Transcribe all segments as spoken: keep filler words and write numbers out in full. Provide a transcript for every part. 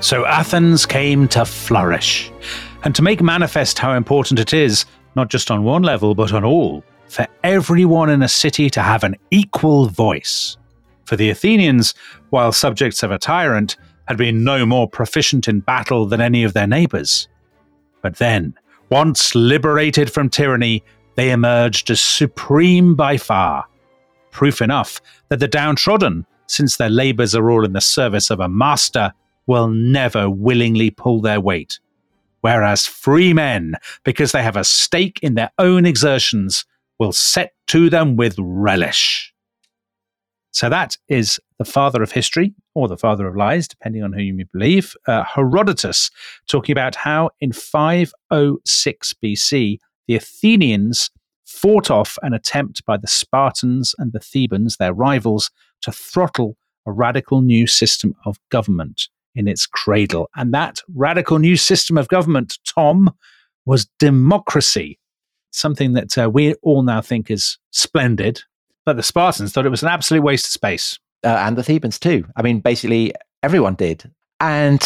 So Athens came to flourish, and to make manifest how important it is, not just on one level, but on all, for everyone in a city to have an equal voice. For the Athenians, while subjects of a tyrant, had been no more proficient in battle than any of their neighbours. But then, once liberated from tyranny, they emerged as supreme by far. Proof enough that the downtrodden, since their labours are all in the service of a master, will never willingly pull their weight. Whereas free men, because they have a stake in their own exertions, will set to them with relish. So that is the father of history, or the father of lies, depending on who you may believe, uh, Herodotus, talking about how in five oh six B C, the Athenians fought off an attempt by the Spartans and the Thebans, their rivals, to throttle a radical new system of government in its cradle. And that radical new system of government, Tom, was democracy, something that uh, we all now think is splendid. But the Spartans thought it was an absolute waste of space. Uh, and the Thebans too. I mean, basically everyone did. And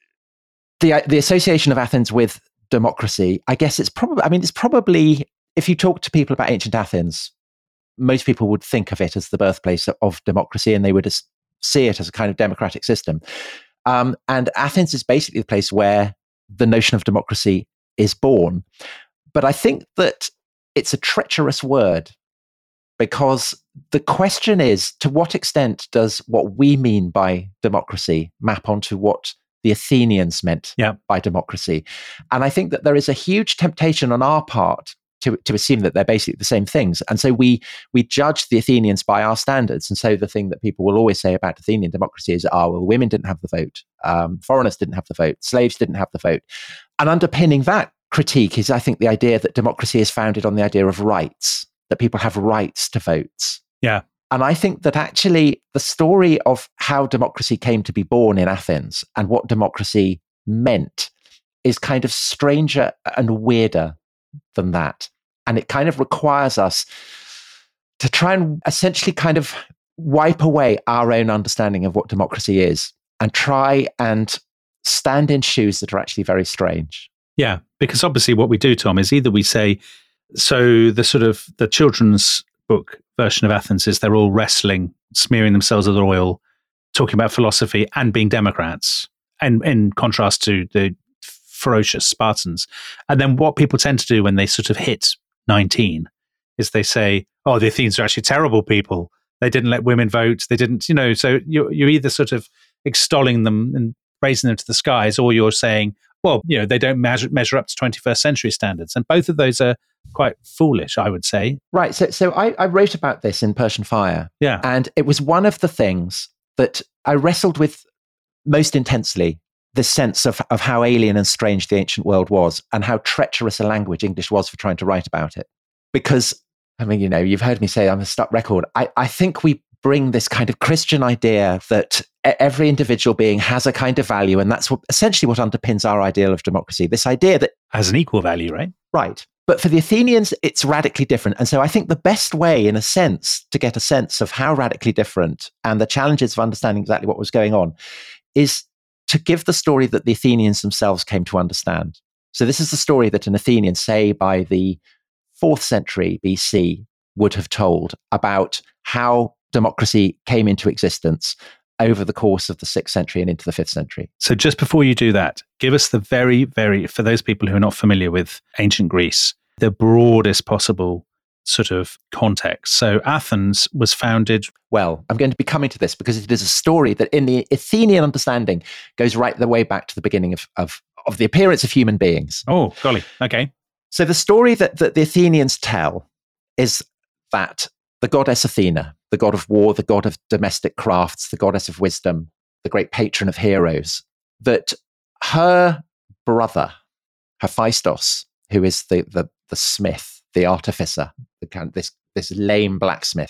the the association of Athens with democracy, I guess it's probably, I mean, it's probably, if you talk to people about ancient Athens, most people would think of it as the birthplace of democracy, and they would see it as a kind of democratic system. Um, and Athens is basically the place where the notion of democracy is born. But I think that it's a treacherous word, because the question is, to what extent does what we mean by democracy map onto what the Athenians meant yeah. by democracy? And I think that there is a huge temptation on our part to, to assume that they're basically the same things. And so we we judge the Athenians by our standards. And so the thing that people will always say about Athenian democracy is, oh, well, women didn't have the vote, um, foreigners didn't have the vote, slaves didn't have the vote. And underpinning that critique is, I think, the idea that democracy is founded on the idea of rights, that people have rights to votes. Yeah. And I think that actually the story of how democracy came to be born in Athens and what democracy meant is kind of stranger and weirder than that. And it kind of requires us to try and essentially kind of wipe away our own understanding of what democracy is and try and stand in shoes that are actually very strange. Yeah, because obviously what we do, Tom, is either we say, so the sort of the children's book version of Athens is they're all wrestling, smearing themselves with oil, talking about philosophy and being Democrats, and in contrast to the ferocious Spartans. And then what people tend to do when they sort of hit nineteen is they say, oh, the Athenians are actually terrible people. They didn't let women vote. They didn't, you know, so you're, you're either sort of extolling them and raising them to the skies, or you're saying, well, you know, they don't measure, measure up to twenty-first century standards. And both of those are quite foolish, I would say. Right. So so I, I wrote about this in Persian Fire. Yeah. And it was one of the things that I wrestled with most intensely, this sense of, of how alien and strange the ancient world was, and how treacherous a language English was for trying to write about it. Because, I mean, you know, you've heard me say I'm a stuck record. I, I think we bring this kind of Christian idea that every individual being has a kind of value, and that's what, essentially what underpins our ideal of democracy. This idea that has an equal value, right? Right. But for the Athenians, it's radically different. And so I think the best way, in a sense, to get a sense of how radically different and the challenges of understanding exactly what was going on is to give the story that the Athenians themselves came to understand. So this is the story that an Athenian, say by the fourth century B C, would have told about how democracy came into existence over the course of the sixth century and into the fifth century. So just before you do that, give us the very, very, for those people who are not familiar with ancient Greece, the broadest possible sort of context. So Athens was founded... Well, I'm going to be coming to this because it is a story that in the Athenian understanding goes right the way back to the beginning of, of, of the appearance of human beings. Oh, golly. Okay. So the story that, that the Athenians tell is that the goddess Athena, the god of war, the god of domestic crafts, the goddess of wisdom, the great patron of heroes, that her brother, Hephaestus, who is the, the, the smith, the artificer, the kind of this, this lame blacksmith,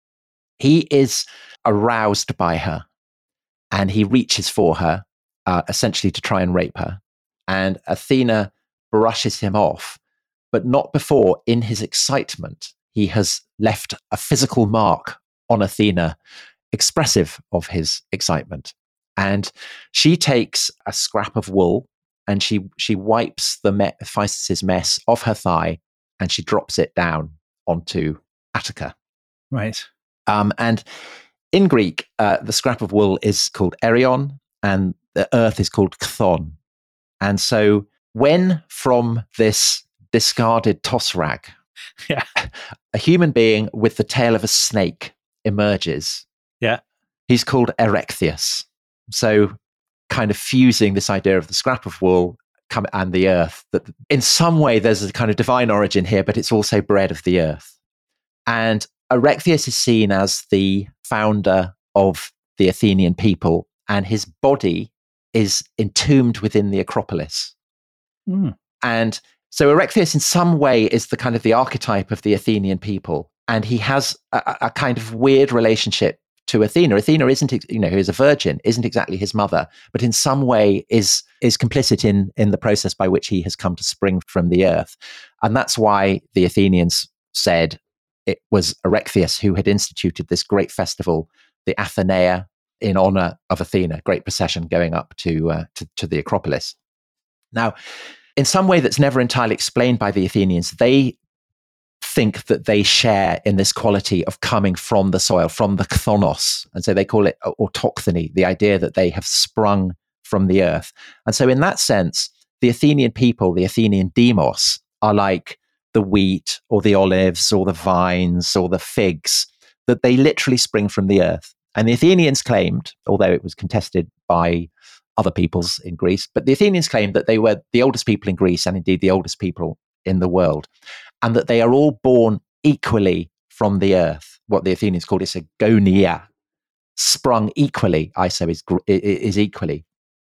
he is aroused by her and he reaches for her, uh, essentially to try and rape her. And Athena brushes him off, but not before, in his excitement, he has left a physical mark on Athena, expressive of his excitement. And she takes a scrap of wool and she she wipes the me- Physis' mess off her thigh and she drops it down onto Attica. Right. Um, and in Greek, uh, the scrap of wool is called erion and the earth is called chthon. And so when from this discarded toss rag, yeah. a human being with the tail of a snake emerges, yeah, he's called Erechtheus. So kind of fusing this idea of the scrap of wool come, and the earth, that in some way there's a kind of divine origin here, but it's also bred of the earth. And Erechtheus is seen as the founder of the Athenian people, and his body is entombed within the Acropolis. Mm. And so Erechtheus in some way is the kind of the archetype of the Athenian people. And he has a, a kind of weird relationship to Athena. Athena isn't, you know, who is a virgin, isn't exactly his mother, but in some way is is complicit in, in the process by which he has come to spring from the earth. And that's why the Athenians said it was Erechtheus who had instituted this great festival, the Athenaea, in honor of Athena, great procession going up to, uh, to, to the Acropolis. Now, in some way that's never entirely explained by the Athenians, they think that they share in this quality of coming from the soil, from the chthonnos. And so they call it autochthony, the idea that they have sprung from the earth. And so in that sense, the Athenian people, the Athenian demos, are like the wheat or the olives or the vines or the figs, that they literally spring from the earth. And the Athenians claimed, although it was contested by other peoples in Greece, but the Athenians claimed that they were the oldest people in Greece and indeed the oldest people in the world, and that they are all born equally from the earth. What the Athenians called isogonia, sprung equally, iso is, is equally.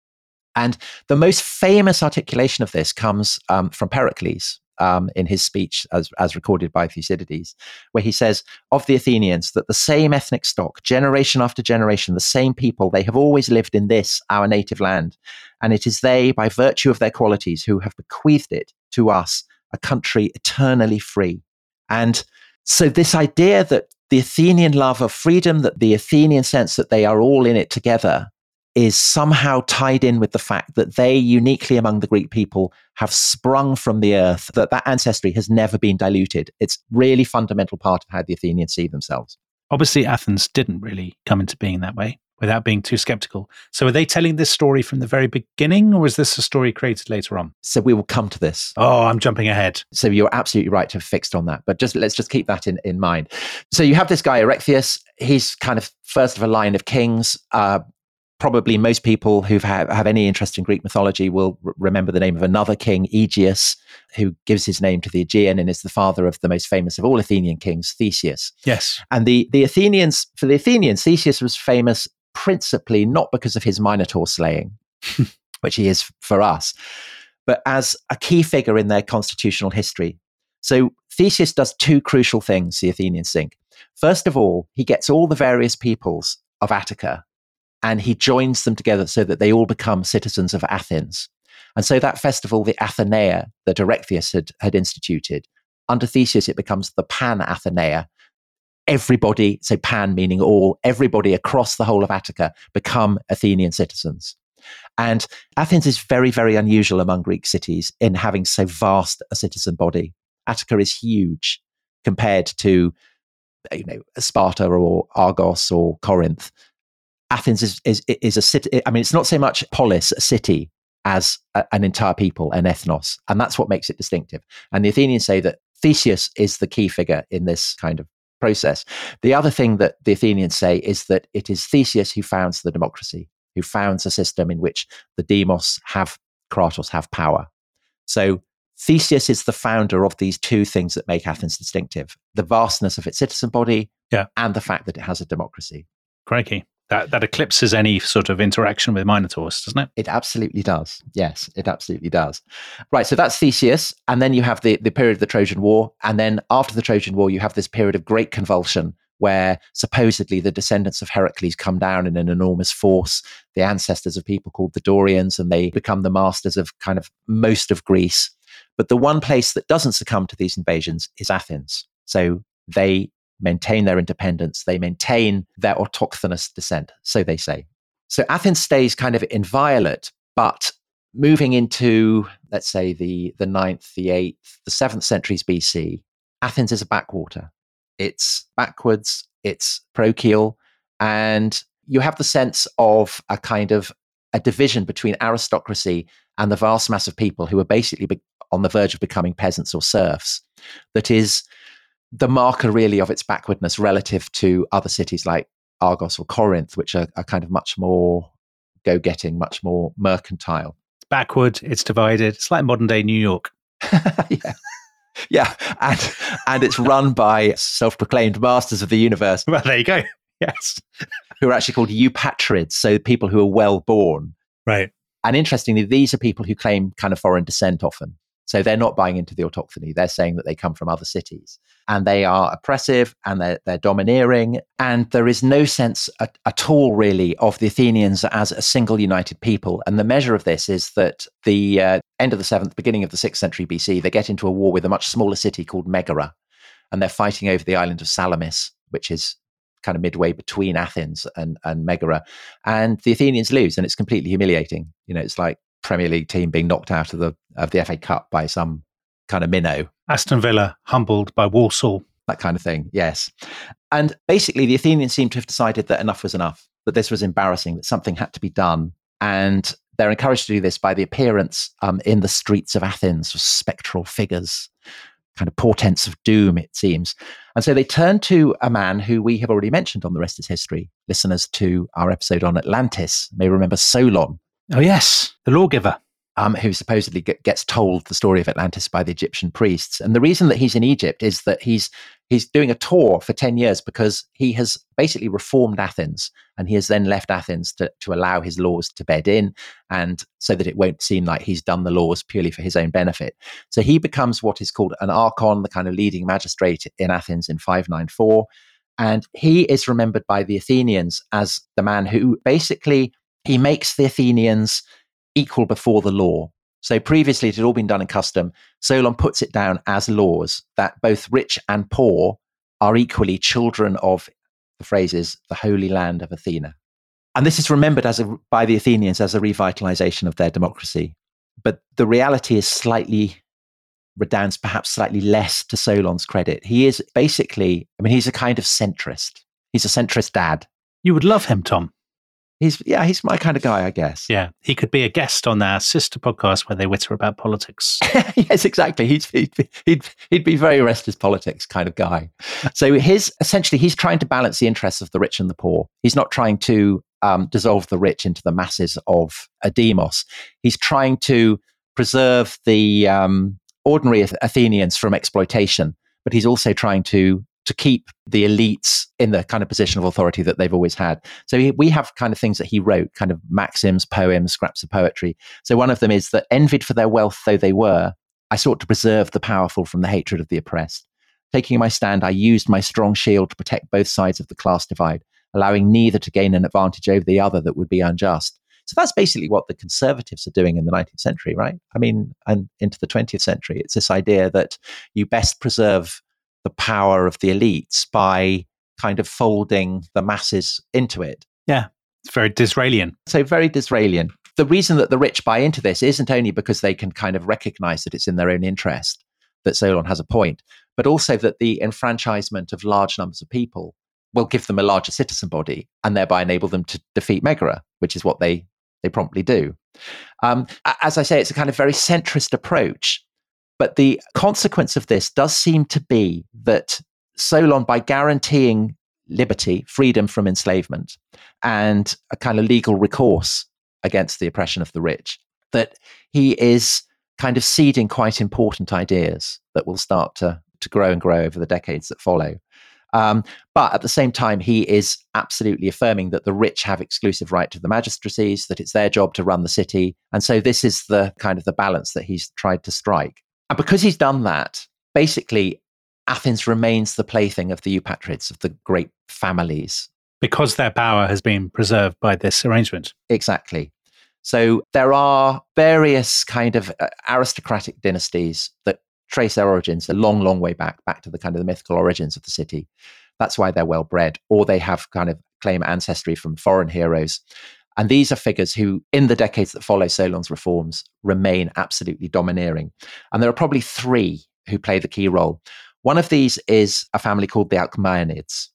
And the most famous articulation of this comes um, from Pericles um, in his speech as, as recorded by Thucydides, where he says of the Athenians that the same ethnic stock, generation after generation, the same people, they have always lived in this, our native land. And it is they, by virtue of their qualities, who have bequeathed it to us, a country eternally free. And so this idea that the Athenian love of freedom, that the Athenian sense that they are all in it together, is somehow tied in with the fact that they, uniquely among the Greek people, have sprung from the earth, that that ancestry has never been diluted. It's really fundamental part of how the Athenians see themselves. Obviously, Athens didn't really come into being that way, without being too skeptical. So are they telling this story from the very beginning, or is this a story created later on? So we will come to this. Oh, I'm jumping ahead. So you're absolutely right to have fixed on that, but just let's just keep that in, in mind. So you have this guy, Erechtheus. He's kind of first of a line of kings. Uh, probably most people who have, have any interest in Greek mythology will r- remember the name of another king, Aegeus, who gives his name to the Aegean and is the father of the most famous of all Athenian kings, Theseus. Yes. And the, the Athenians, for the Athenians, Theseus was famous principally not because of his Minotaur slaying, which he is for us, but as a key figure in their constitutional history. So Theseus does two crucial things, the Athenians think. First of all, he gets all the various peoples of Attica and he joins them together so that they all become citizens of Athens. And so that festival, the Athenaea, that Erechtheus had, had instituted, under Theseus, it becomes the Pan-Athenaea. Everybody, so Pan meaning all, everybody across the whole of Attica become Athenian citizens. And Athens is very, very unusual among Greek cities in having so vast a citizen body. Attica is huge compared to, you know, Sparta or Argos or Corinth. Athens is, is, is a city. I mean, it's not so much polis, a city, as a, an entire people, an ethnos. And that's what makes it distinctive. And the Athenians say that Theseus is the key figure in this kind of process. The other thing that the Athenians say is that it is Theseus who founds the democracy, who founds a system in which the demos have, kratos have power. So Theseus is the founder of these two things that make Athens distinctive: the vastness of its citizen body, yeah, and the fact that it has a democracy. Crikey. That, that eclipses any sort of interaction with Minotaurs, doesn't it? It absolutely does. Yes, it absolutely does. Right, so that's Theseus. And then you have the, the period of the Trojan War. And then after the Trojan War, you have this period of great convulsion where supposedly the descendants of Heracles come down in an enormous force, the ancestors of people called the Dorians, and they become the masters of kind of most of Greece. But the one place that doesn't succumb to these invasions is Athens. So they maintain their independence, they maintain their autochthonous descent, so they say. So Athens stays kind of inviolate, but moving into, let's say, the, the ninth, the eighth, the seventh centuries B C, Athens is a backwater. It's backwards, it's parochial, and you have the sense of a kind of a division between aristocracy and the vast mass of people who are basically be- on the verge of becoming peasants or serfs. That is the marker really of its backwardness relative to other cities like Argos or Corinth, which are, are kind of much more go-getting, much more mercantile. It's backward, it's divided. It's like modern day New York. yeah. Yeah. And, and it's run by self-proclaimed masters of the universe. Well, there you go. Yes. Who are actually called eupatrids, so people who are well born. Right. And interestingly, these are people who claim kind of foreign descent often. So they're not buying into the autochthony. They're saying that they come from other cities. And they are oppressive and they're, they're domineering. And there is no sense at, at all, really, of the Athenians as a single united people. And the measure of this is that the uh, end of the seventh, beginning of the sixth century B C, they get into a war with a much smaller city called Megara. And they're fighting over the island of Salamis, which is kind of midway between Athens and, and Megara. And the Athenians lose, and it's completely humiliating. You know, it's like Premier League team being knocked out of the of the F A Cup by some kind of minnow. Aston Villa humbled by Walsall. That kind of thing, yes. And basically, the Athenians seem to have decided that enough was enough, that this was embarrassing, that something had to be done. And they're encouraged to do this by the appearance um, in the streets of Athens of spectral figures, kind of portents of doom, it seems. And so they turn to a man who we have already mentioned on The Rest is History. Listeners to our episode on Atlantis may remember Solon. Oh, yes, the lawgiver. Um, who supposedly get, gets told the story of Atlantis by the Egyptian priests. And the reason that he's in Egypt is that he's he's doing a tour for ten years because he has basically reformed Athens, and he has then left Athens to, to allow his laws to bed in, and so that it won't seem like he's done the laws purely for his own benefit. So he becomes what is called an archon, the kind of leading magistrate in Athens in five ninety-four. And he is remembered by the Athenians as the man who basically, he makes the Athenians equal before the law. So previously it had all been done in custom. Solon puts it down as laws that both rich and poor are equally children of, the phrase is, the holy land of Athena. And this is remembered as a, by the Athenians as a revitalization of their democracy. But the reality is slightly, redounds perhaps slightly less to Solon's credit. He is basically, I mean, he's a kind of centrist. He's a centrist dad. You would love him, Tom. He's, yeah, he's my kind of guy, I guess. Yeah, he could be a guest on our sister podcast where they witter about politics. Yes, exactly. He'd, he'd, he'd, he'd be very restless politics kind of guy. So his essentially, he's trying to balance the interests of the rich and the poor. He's not trying to um, dissolve the rich into the masses of a demos. He's trying to preserve the um, ordinary Athenians from exploitation, but he's also trying to to keep the elites in the kind of position of authority that they've always had. So he, we have kind of things that he wrote, kind of maxims, poems, scraps of poetry. So one of them is that, envied for their wealth though they were, I sought to preserve the powerful from the hatred of the oppressed. Taking my stand, I used my strong shield to protect both sides of the class divide, allowing neither to gain an advantage over the other that would be unjust. So that's basically what the conservatives are doing in the nineteenth century, right? I mean, and into the twentieth century. It's this idea that you best preserve the power of the elites by kind of folding the masses into it. Yeah, it's very Disraelian. So very Disraelian. The reason that the rich buy into this isn't only because they can kind of recognize that it's in their own interest, that Solon has a point, but also that the enfranchisement of large numbers of people will give them a larger citizen body and thereby enable them to defeat Megara, which is what they, they promptly do. Um, as I say, it's a kind of very centrist approach. But the consequence of this does seem to be that Solon, by guaranteeing liberty, freedom from enslavement, and a kind of legal recourse against the oppression of the rich, that he is kind of seeding quite important ideas that will start to, to grow and grow over the decades that follow. Um, but at the same time, he is absolutely affirming that the rich have exclusive right to the magistracies, that it's their job to run the city. And so this is the kind of the balance that he's tried to strike. And because he's done that, basically, Athens remains the plaything of the eupatrids, of the great families. Because their power has been preserved by this arrangement. Exactly. So there are various kind of uh, aristocratic dynasties that trace their origins a long, long way back, back to the kind of the mythical origins of the city. That's why they're well bred, or they have kind of claim ancestry from foreign heroes. And these are figures who, in the decades that follow Solon's reforms, remain absolutely domineering. And there are probably three who play the key role. One of these is a family called the Alcmaeonids.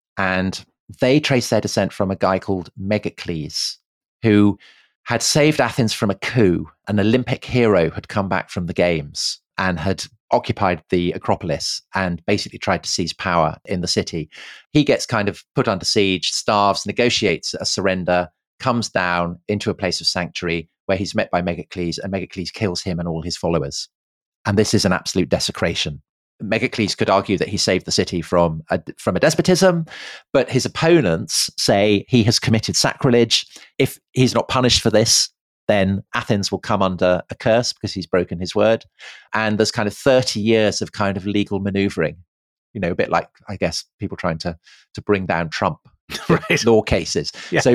And they trace their descent from a guy called Megacles, who had saved Athens from a coup. An Olympic hero had come back from the games and had occupied the Acropolis and basically tried to seize power in the city. He gets kind of put under siege, starves, negotiates a surrender, comes down into a place of sanctuary where he's met by Megacles, and Megacles kills him and all his followers. And this is an absolute desecration. Megacles could argue that he saved the city from a, from a despotism, but his opponents say he has committed sacrilege. If he's not punished for this, then Athens will come under a curse because he's broken his word. And there's kind of thirty years of kind of legal maneuvering, you know, a bit like, I guess, people trying to to bring down Trump, right. Law cases. Yeah. So,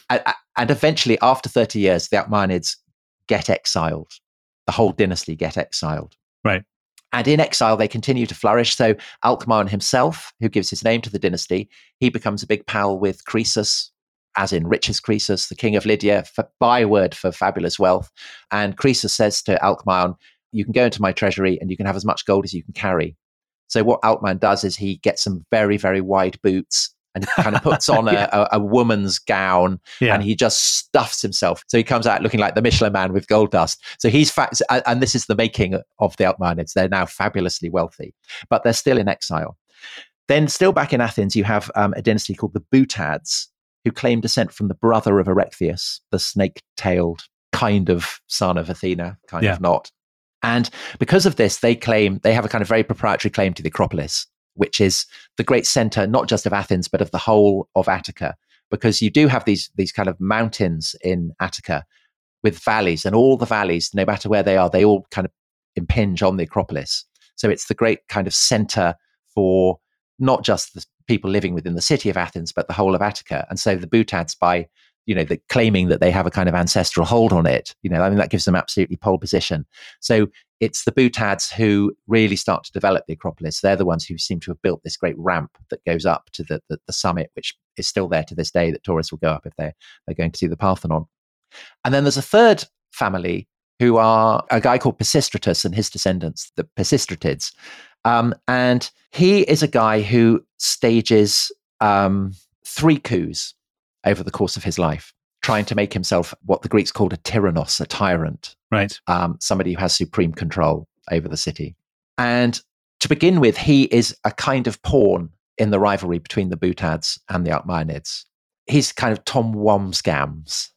and eventually, after thirty years, the Alcmaeonids get exiled. The whole dynasty get exiled. Right. And in exile, they continue to flourish. So Alcmaeon himself, who gives his name to the dynasty, he becomes a big pal with Croesus, as in richest Croesus, the king of Lydia, for, byword for fabulous wealth. And Croesus says to Alcmaeon, you can go into my treasury and you can have as much gold as you can carry. So what Alcmaeon does is he gets some very, very wide boots and kind of puts on yeah. a, a, a woman's gown yeah. and he just stuffs himself. So he comes out looking like the Michelin man with gold dust. So he's, fa- and this is the making of the Alcmaeonids. They're now fabulously wealthy, but they're still in exile. Then still back in Athens, you have um, a dynasty called the Boutads, who claim descent from the brother of Erechtheus, the snake-tailed kind of son of Athena, kind yeah. of not. And because of this, they claim, they have a kind of very proprietary claim to the Acropolis, which is the great center, not just of Athens, but of the whole of Attica, because you do have these, these kind of mountains in Attica with valleys, and all the valleys, no matter where they are, they all kind of impinge on the Acropolis. So it's the great kind of center for not just the people living within the city of Athens, but the whole of Attica. And so the Boutads, by, you know, the claiming that they have a kind of ancestral hold on it, you know, I mean, that gives them absolutely pole position. So it's the Boutads who really start to develop the Acropolis. They're the ones who seem to have built this great ramp that goes up to the, the, the summit, which is still there to this day, that tourists will go up if they're, they're going to see the Parthenon. And then there's a third family who are a guy called Pisistratus and his descendants, the Pisistratids. Um, and he is a guy who stages um, three coups over the course of his life, trying to make himself what the Greeks called a tyrannos, a tyrant. Right. Um, somebody who has supreme control over the city. And to begin with, he is a kind of pawn in the rivalry between the Boutads and the Alcmaeonids. He's kind of Tom Wamsgams.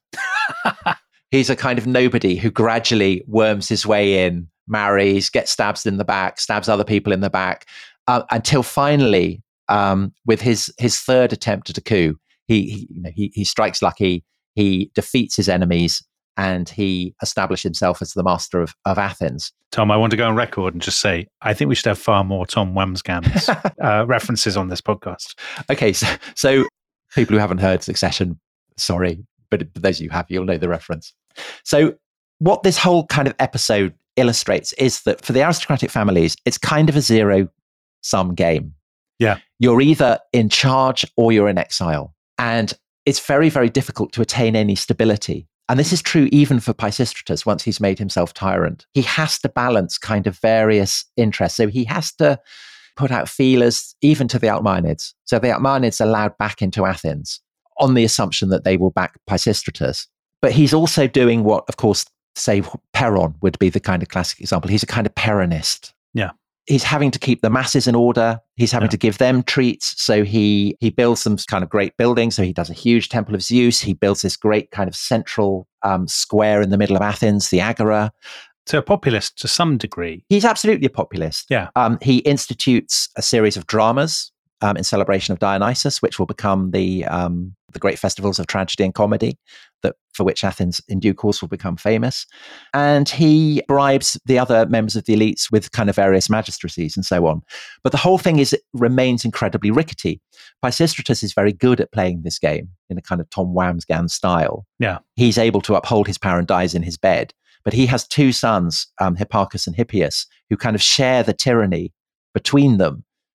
He's a kind of nobody who gradually worms his way in, marries, gets stabbed in the back, stabs other people in the back, uh, until finally, um, with his his third attempt at a coup, he he, you know, he he strikes lucky, he defeats his enemies, and he established himself as the master of, of Athens. Tom, I want to go on record and just say, I think we should have far more Tom Wamsgams uh, references on this podcast. Okay, so, so people who haven't heard Succession, sorry, but for those of you who have, you'll know the reference. So what this whole kind of episode illustrates is that for the aristocratic families, it's kind of a zero-sum game. Yeah. You're either in charge or you're in exile. And it's very, very difficult to attain any stability. And this is true even for Pisistratus once he's made himself tyrant. He has to balance kind of various interests. So he has to put out feelers even to the Alcmaeonids. So the Alcmaeonids are allowed back into Athens on the assumption that they will back Pisistratus. But he's also doing what, of course, say Peron would be the kind of classic example. He's a kind of Peronist. Yeah. He's having to keep the masses in order. He's having yeah. to give them treats. So he he builds some kind of great buildings. So he does a huge temple of Zeus. He builds this great kind of central um, square in the middle of Athens, the Agora. So a populist to some degree. He's absolutely a populist. Yeah. Um, he institutes a series of dramas um, in celebration of Dionysus, which will become the um, the great festivals of tragedy and comedy, that for which Athens in due course will become famous. And he bribes the other members of the elites with kind of various magistracies and so on. But the whole thing is, it remains incredibly rickety. Pisistratus is very good at playing this game in a kind of Tom Wamsgans style. Yeah. He's able to uphold his power and dies in his bed. But he has two sons, um, Hipparchus and Hippias, who kind of share the tyranny between them.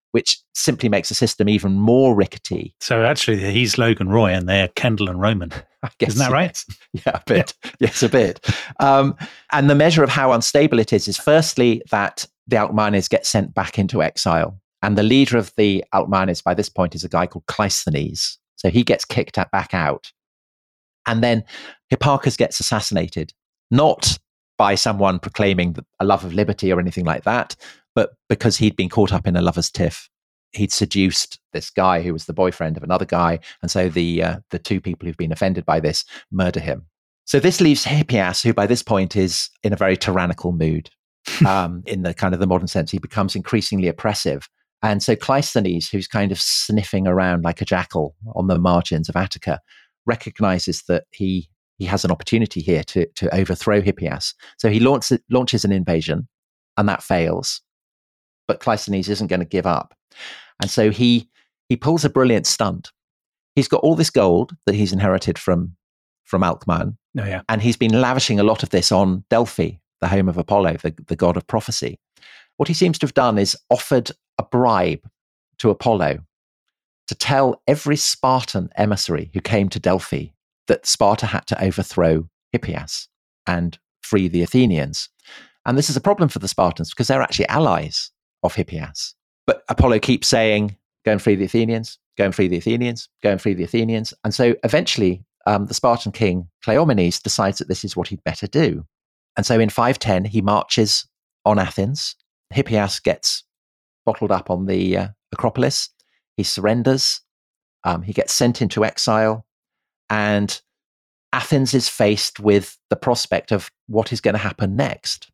which simply makes the system even more rickety. So actually, he's Logan Roy and they're Kendall and Roman. I guess, Isn't that right? Yes. Yeah, a bit. Yeah. Yes, a bit. Um, and the measure of how unstable it is is firstly that the Alcmaeones get sent back into exile. And the leader of the Alcmaeones by this point is a guy called Cleisthenes. So he gets kicked back out. And then Hipparchus gets assassinated, not by someone proclaiming a love of liberty or anything like that, but because he'd been caught up in a lover's tiff. He'd seduced this guy who was the boyfriend of another guy. And so the uh, the two people who've been offended by this murder him. So this leaves Hippias, who by this point is in a very tyrannical mood. um, in the kind of the modern sense, he becomes increasingly oppressive. And so Cleisthenes, who's kind of sniffing around like a jackal on the margins of Attica, recognizes that he he has an opportunity here to, to overthrow Hippias. So he launches, launches an invasion, and that fails. But Cleisthenes isn't going to give up. And so he he pulls a brilliant stunt. He's got all this gold that he's inherited from, from Alcmaeon. Oh, yeah. And he's been lavishing a lot of this on Delphi, the home of Apollo, the, the god of prophecy. What he seems to have done is offered a bribe to Apollo to tell every Spartan emissary who came to Delphi that Sparta had to overthrow Hippias and free the Athenians. And this is a problem for the Spartans because they're actually allies of Hippias. But Apollo keeps saying, go and free the Athenians, go and free the Athenians, go and free the Athenians. And so eventually um, the Spartan king Cleomenes decides that this is what he'd better do. And so in five ten, he marches on Athens. Hippias gets bottled up on the uh, Acropolis. He surrenders. Um, he gets sent into exile. And Athens is faced with the prospect of what is going to happen next.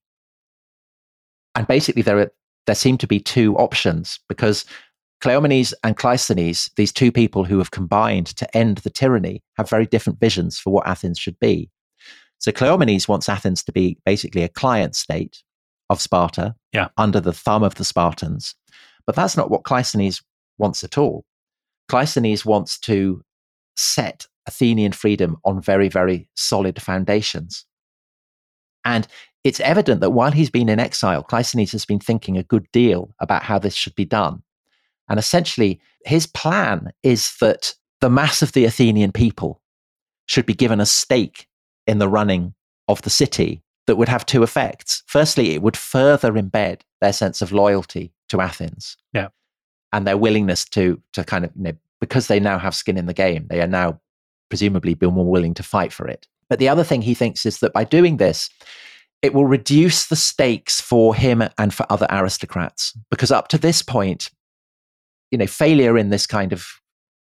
And basically, there are, there seem to be two options because Cleomenes and Cleisthenes, these two people who have combined to end the tyranny, have very different visions for what Athens should be. So Cleomenes wants Athens to be basically a client state of Sparta, yeah. under the thumb of the Spartans. But that's not what Cleisthenes wants at all. Cleisthenes wants to set Athenian freedom on very, very solid foundations. And it's evident that while he's been in exile, Cleisthenes has been thinking a good deal about how this should be done. And essentially, his plan is that the mass of the Athenian people should be given a stake in the running of the city that would have two effects. Firstly, it would further embed their sense of loyalty to Athens. Yeah. And their willingness to, to kind of, you know, because they now have skin in the game, they are now presumably be more willing to fight for it. But the other thing he thinks is that by doing this, it will reduce the stakes for him and for other aristocrats. Because up to this point, you know, failure in this kind of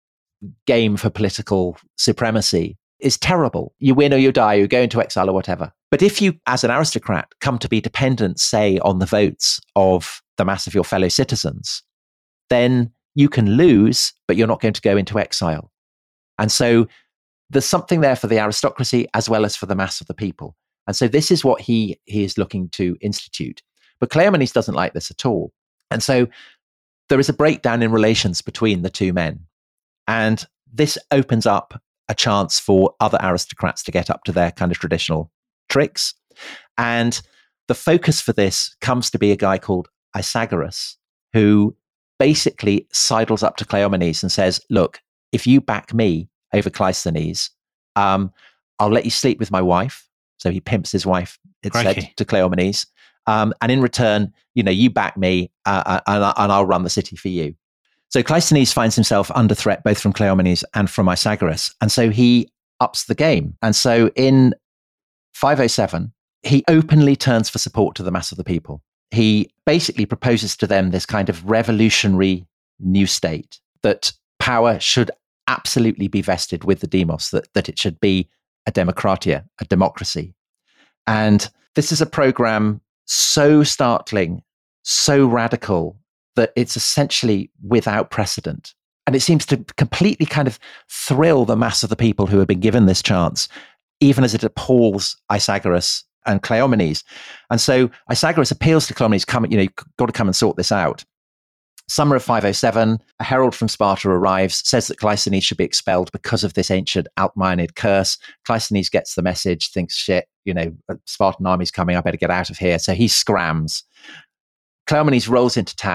game for political supremacy is terrible. You win or you die, you go into exile or whatever. But if you, as an aristocrat, come to be dependent, say, on the votes of the mass of your fellow citizens, then you can lose, but you're not going to go into exile. And so there's something there for the aristocracy as well as for the mass of the people. And so this is what he, he is looking to institute. But Cleomenes doesn't like this at all. And so there is a breakdown in relations between the two men. And this opens up a chance for other aristocrats to get up to their kind of traditional tricks. And the focus for this comes to be a guy called Isagoras, who basically sidles up to Cleomenes and says, look, if you back me over Cleisthenes, um, I'll let you sleep with my wife. So he pimps his wife, it said, to Cleomenes. Um, and in return, you know, you back me uh, and, and I'll run the city for you. So Cleisthenes finds himself under threat both from Cleomenes and from Isagoras. And so he ups the game. And so in five oh seven, he openly turns for support to the mass of the people. He basically proposes to them this kind of revolutionary new state, that power should absolutely be vested with the demos, that, that it should be a democratia, a democracy. And this is a program so startling, so radical, that it's essentially without precedent. And it seems to completely kind of thrill the mass of the people who have been given this chance, even as it appalls Isagoras and Cleomenes. And so Isagoras appeals to Cleomenes, come, you know, you've got to come and sort this out. Summer of five oh seven, a herald from Sparta arrives, says that Cleisthenes should be expelled because of this ancient Alcmaeonid curse. Cleisthenes gets the message, thinks, shit, you know, a Spartan army's coming, I better get out of here. So he scrams. Cleomenes rolls into town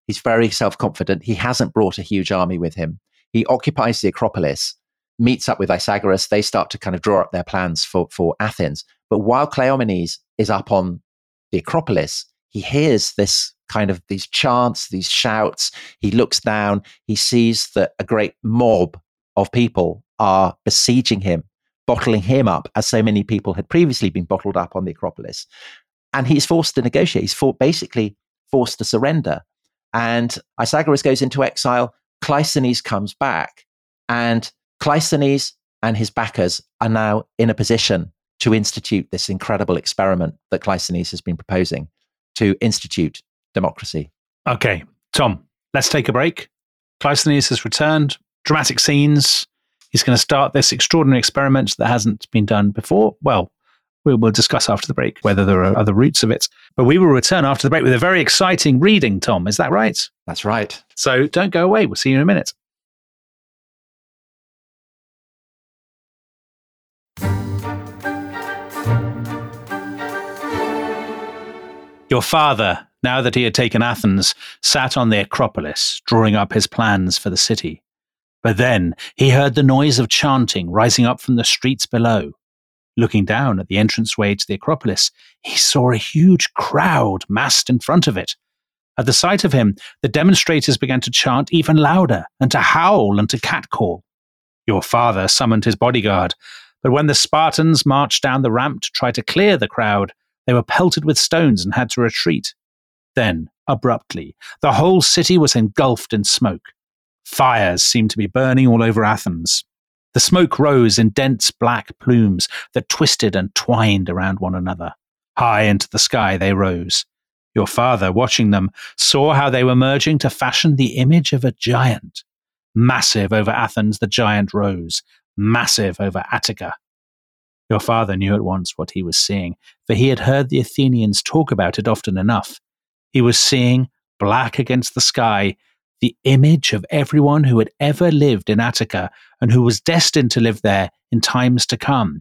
He's very self-confident. He hasn't brought a huge army with him. He occupies the Acropolis, meets up with Isagoras. They start to kind of draw up their plans for, for Athens. But while Cleomenes is up on the Acropolis, he hears this kind of these chants, these shouts. He looks down. He sees that a great mob of people are besieging him, bottling him up, as so many people had previously been bottled up on the Acropolis. And he's forced to negotiate. He's for, basically forced to surrender. And Isagoras goes into exile. Cleisthenes comes back. And Cleisthenes and his backers are now in a position to institute this incredible experiment that Cleisthenes has been proposing, to institute democracy. Okay, Tom, let's take a break. Cleisthenes has returned. Dramatic scenes. He's going to start this extraordinary experiment that hasn't been done before. Well, we will discuss after the break whether there are other routes of it. But we will return after the break with a very exciting reading, Tom. Is that right? That's right. So don't go away. We'll see you in a minute. Your father, now that he had taken Athens, sat on the Acropolis, drawing up his plans for the city. But then he heard the noise of chanting rising up from the streets below. Looking down at the entranceway to the Acropolis, he saw a huge crowd massed in front of it. At the sight of him, the demonstrators began to chant even louder and to howl and to catcall. Your father summoned his bodyguard, but when the Spartans marched down the ramp to try to clear the crowd, they were pelted with stones and had to retreat. Then, abruptly, the whole city was engulfed in smoke. Fires seemed to be burning all over Athens. The smoke rose in dense black plumes that twisted and twined around one another. High into the sky they rose. Your father, watching them, saw how they were merging to fashion the image of a giant. Massive over Athens the giant rose, massive over Attica. Your father knew at once what he was seeing, for he had heard the Athenians talk about it often enough. He was seeing, black against the sky, the image of everyone who had ever lived in Attica and who was destined to live there in times to come.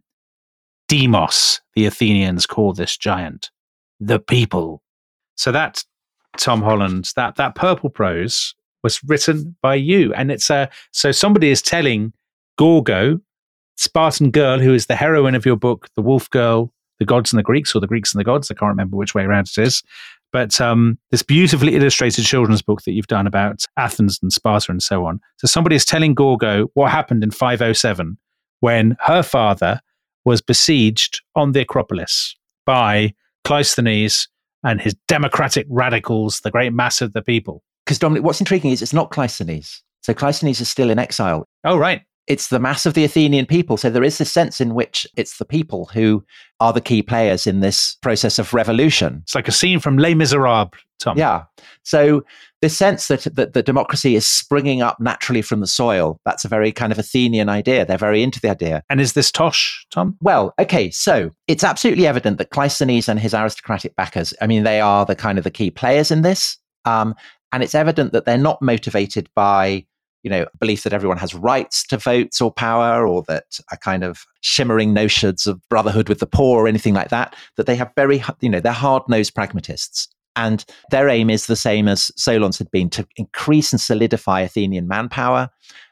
Demos, the Athenians call this giant. The people. So that, Tom Holland, that, that purple prose was written by you. And it's a, so somebody is telling Gorgo, Spartan girl, who is the heroine of your book, The Wolf Girl, The Gods and the Greeks, or The Greeks and the Gods. I can't remember which way around it is. But um, this beautifully illustrated children's book that you've done about Athens and Sparta and so on. So somebody is telling Gorgo what happened in five oh seven when her father was besieged on the Acropolis by Cleisthenes and his democratic radicals, the great mass of the people. Because, Dominic, what's intriguing is it's not Cleisthenes. So Cleisthenes is still in exile. Oh, right. It's the mass of the Athenian people. So there is this sense in which it's the people who are the key players in this process of revolution. It's like a scene from Les Miserables, Tom. Yeah. So this sense that, that the democracy is springing up naturally from the soil, that's a very kind of Athenian idea. They're very into the idea. And is this Tosh, Tom? Well, okay, so it's absolutely evident that Cleisthenes and his aristocratic backers, I mean, they are the kind of the key players in this. Um, and it's evident that they're not motivated by, you know, belief that everyone has rights to votes or power, or that a kind of shimmering notions of brotherhood with the poor or anything like that, that they have very, you know, they're hard-nosed pragmatists. And their aim is the same as Solon's had been, to increase and solidify Athenian manpower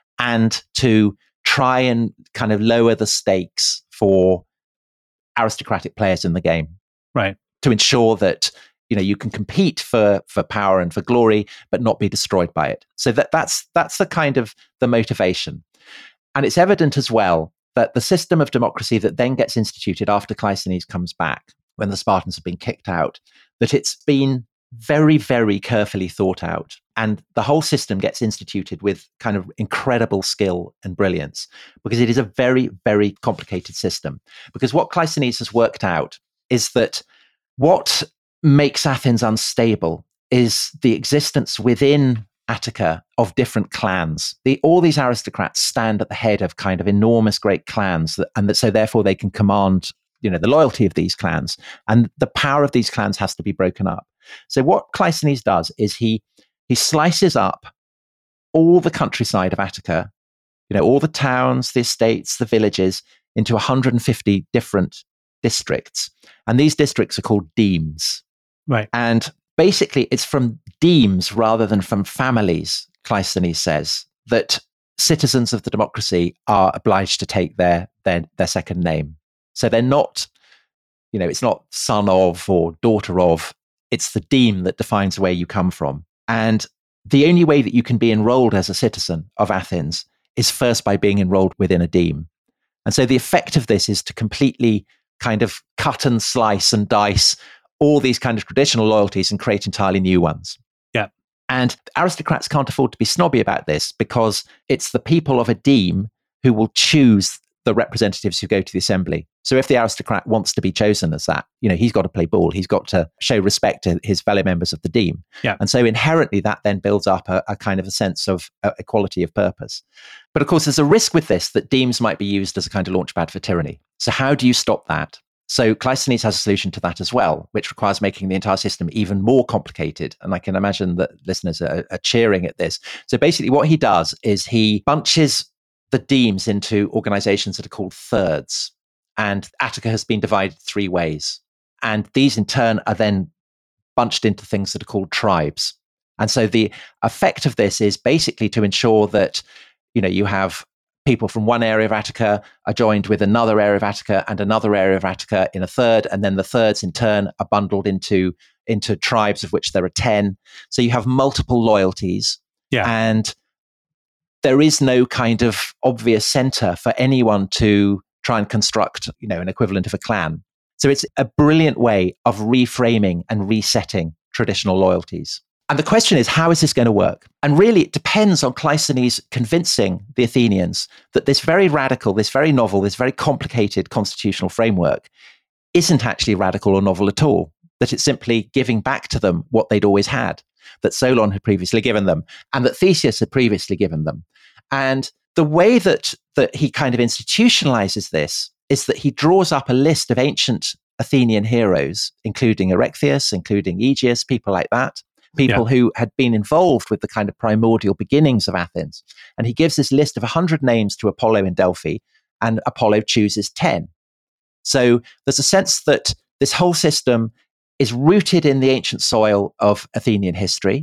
and to try and kind of lower the stakes for aristocratic players in the game. Right. To ensure that, you know, you can compete for for power and for glory, but not be destroyed by it. So that that's that's the kind of the motivation. And it's evident as well that the system of democracy that then gets instituted after Cleisthenes comes back, when the Spartans have been kicked out, that it's been very, very carefully thought out. And the whole system gets instituted with kind of incredible skill and brilliance, because it is a very, very complicated system. Because what Cleisthenes has worked out is that what makes Athens unstable is the existence within Attica of different clans. The, all these aristocrats stand at the head of kind of enormous great clans, that, and that, so therefore they can command, you know, the loyalty of these clans, and the power of these clans has to be broken up. So what Cleisthenes does is he he slices up all the countryside of Attica, you know, all the towns, the estates, the villages, into one hundred fifty different districts, and these districts are called demes. Right. And basically it's from demes rather than from families, Cleisthenes says, that citizens of the democracy are obliged to take their, their, their second name. So they're not, you know, it's not son of or daughter of, it's the deme that defines where you come from. And the only way that you can be enrolled as a citizen of Athens is first by being enrolled within a deme. And so the effect of this is to completely kind of cut and slice and dice all these kind of traditional loyalties and create entirely new ones. Yeah. And aristocrats can't afford to be snobby about this because it's the people of a deme who will choose the representatives who go to the assembly. So if the aristocrat wants to be chosen as that, you know, he's got to play ball. He's got to show respect to his fellow members of the deme. Yeah. And so inherently that then builds up a, a kind of a sense of uh, equality of purpose. But of course, there's a risk with this that demes might be used as a kind of launchpad for tyranny. So how do you stop that? So Cleisthenes has a solution to that as well, which requires making the entire system even more complicated. And I can imagine that listeners are, are cheering at this. So basically what he does is he bunches the demes into organizations that are called thirds. And Attica has been divided three ways. And these in turn are then bunched into things that are called tribes. And so the effect of this is basically to ensure that, you know, you have people from one area of Attica are joined with another area of Attica and another area of Attica in a third. And then the thirds in turn are bundled into, into tribes of which there are ten. So you have multiple loyalties. Yeah. And there is no kind of obvious center for anyone to try and construct, you know, an equivalent of a clan. So it's a brilliant way of reframing and resetting traditional loyalties. And the question is, how is this going to work? And really, it depends on Cleisthenes convincing the Athenians that this very radical, this very novel, this very complicated constitutional framework isn't actually radical or novel at all, that it's simply giving back to them what they'd always had, that Solon had previously given them, and that Theseus had previously given them. And the way that, that he kind of institutionalizes this is that he draws up a list of ancient Athenian heroes, including Erechtheus, including Aegeus, people like that, people yeah. who had been involved with the kind of primordial beginnings of Athens. And he gives this list of one hundred names to Apollo in Delphi, and Apollo chooses ten. So there's a sense that this whole system is rooted in the ancient soil of Athenian history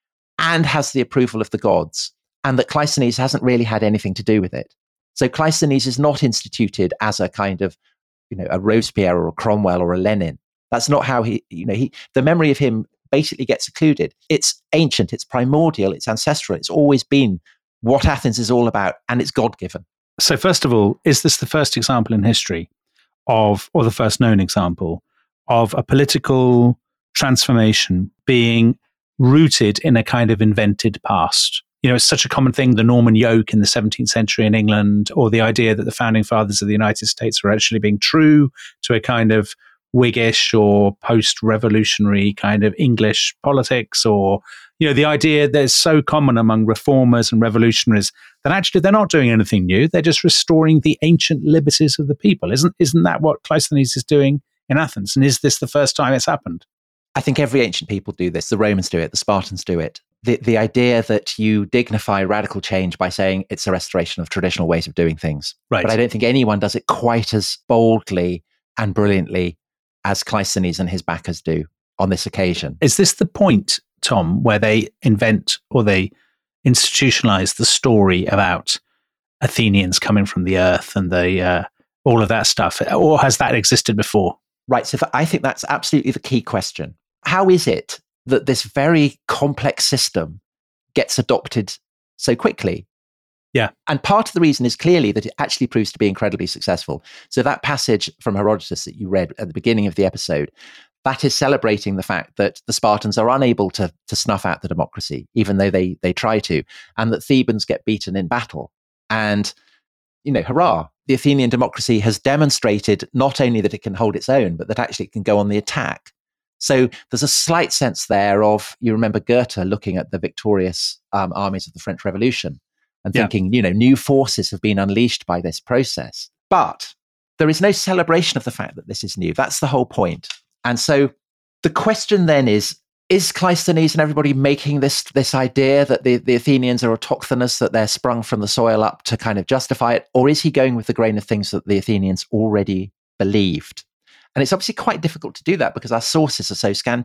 and has the approval of the gods, and that Cleisthenes hasn't really had anything to do with it. So Cleisthenes is not instituted as a kind of, you know, a Robespierre or a Cromwell or a Lenin. That's not how he, you know, he, the memory of him basically gets occluded. It's ancient, it's primordial, it's ancestral. It's always been what Athens is all about, and it's God-given. So first of all, is this the first example in history of, or the first known example, of a political transformation being rooted in a kind of invented past? You know, it's such a common thing, the Norman yoke in the seventeenth century in England, or the idea that the founding fathers of the United States were actually being true to a kind of Whiggish or post-revolutionary kind of English politics, or, you know, the idea that is so common among reformers and revolutionaries that actually they're not doing anything new. They're just restoring the ancient liberties of the people. Isn't, isn't that what Cleisthenes is doing in Athens? And is this the first time it's happened? I think every ancient people do this. The Romans do it. The Spartans do it. The, the idea that you dignify radical change by saying it's a restoration of traditional ways of doing things. Right. But I don't think anyone does it quite as boldly and brilliantly as Cleisthenes and his backers do on this occasion. Is this the point, Tom, where they invent or they institutionalize the story about Athenians coming from the earth and the uh, all of that stuff? Or has that existed before? Right. So th- I think that's absolutely the key question. How is it that this very complex system gets adopted so quickly? Yeah. And part of the reason is clearly that it actually proves to be incredibly successful. So that passage from Herodotus that you read at the beginning of the episode, that is celebrating the fact that the Spartans are unable to, to snuff out the democracy, even though they, they try to, and that Thebans get beaten in battle. And, you know, hurrah, the Athenian democracy has demonstrated not only that it can hold its own, but that actually it can go on the attack. So there's a slight sense there of, you remember Goethe looking at the victorious um, armies of the French Revolution and yeah. thinking, you know, new forces have been unleashed by this process. But there is no celebration of the fact that this is new. That's the whole point. And so the question then is, is Cleisthenes and everybody making this this idea that the, the Athenians are autochthonous, that they're sprung from the soil up to kind of justify it? Or is he going with the grain of things that the Athenians already believed? And it's obviously quite difficult to do that because our sources are so scanty.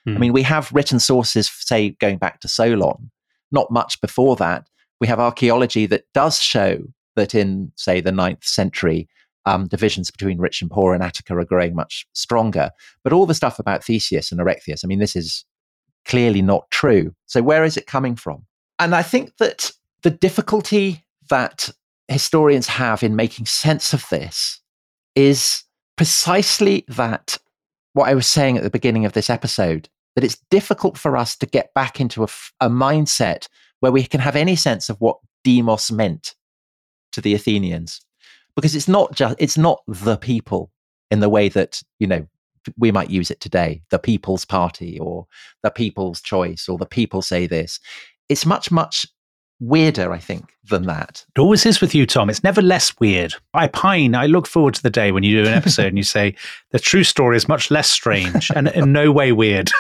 Mm. I mean, we have written sources, say, going back to Solon, not much before that. We have archaeology that does show that in, say, the ninth century, um, divisions between rich and poor in Attica are growing much stronger. But all the stuff about Theseus and Erechtheus, I mean, this is clearly not true. So where is it coming from? And I think that the difficulty that historians have in making sense of this is precisely that, what I was saying at the beginning of this episode, that it's difficult for us to get back into a, a mindset where we can have any sense of what demos meant to the Athenians. Because it's not just, it's not the people in the way that, you know, we might use it today, the People's Party or the People's Choice or the people say this. It's much, much weirder, I think, than that. It always is with you, Tom. It's never less weird. I pine. I look forward to the day when you do an episode and you say the true story is much less strange and in no way weird.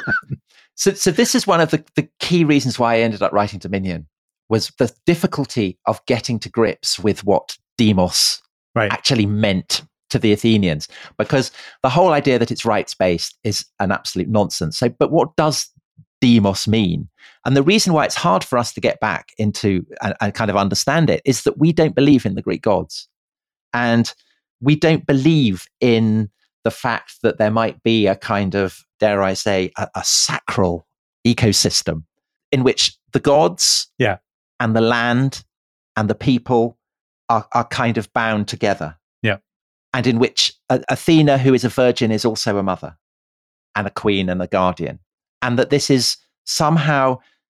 so, so this is one of the, the key reasons why I ended up writing Dominion, was the difficulty of getting to grips with what demos right. actually meant to the Athenians, because the whole idea that it's rights-based is an absolute nonsense. So, but what does demos mean? And the reason why it's hard for us to get back into and, and kind of understand it is that we don't believe in the Greek gods. And we don't believe in the fact that there might be a kind of, dare I say, a, a sacral ecosystem in which the gods yeah. and the land and the people are, are kind of bound together. Yeah. And in which uh, Athena, who is a virgin, is also a mother and a queen and a guardian. And that this is somehow,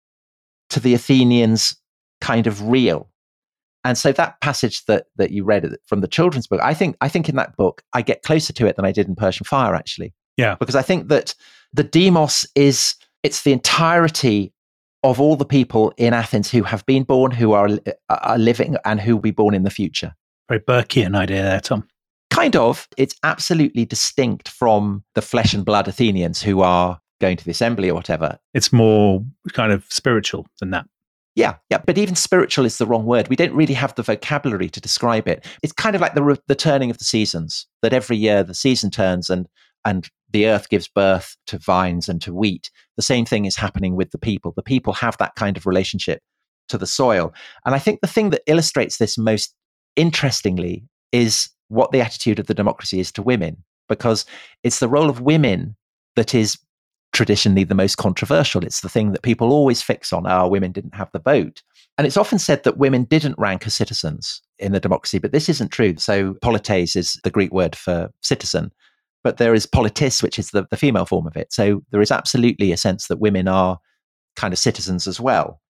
to the Athenians, kind of real. And so that passage that that you read from the children's book, I think I think in that book, I get closer to it than I did in Persian Fire, actually. Yeah. Because I think that the demos is, it's the entirety of all the people in Athens who have been born, who are, are living, and who will be born in the future. Very Burkean idea there, Tom. Kind of. It's absolutely distinct from the flesh and blood Athenians who are going to the assembly or whatever. It's more kind of spiritual than that. Yeah, yeah. But even spiritual is the wrong word. We don't really have the vocabulary to describe it. It's kind of like the, the turning of the seasons, that every year the season turns and and the earth gives birth to vines and to wheat. The same thing is happening with the people. The people have that kind of relationship to the soil. And I think the thing that illustrates this most interestingly is what the attitude of the democracy is to women, because it's the role of women that is traditionally the most controversial. It's the thing that people always fix on. Oh, women didn't have the vote. And it's often said that women didn't rank as citizens in the democracy, but this isn't true. So polites is the Greek word for citizen, but there is politis, which is the, the female form of it. So there is absolutely a sense that women are kind of citizens as well.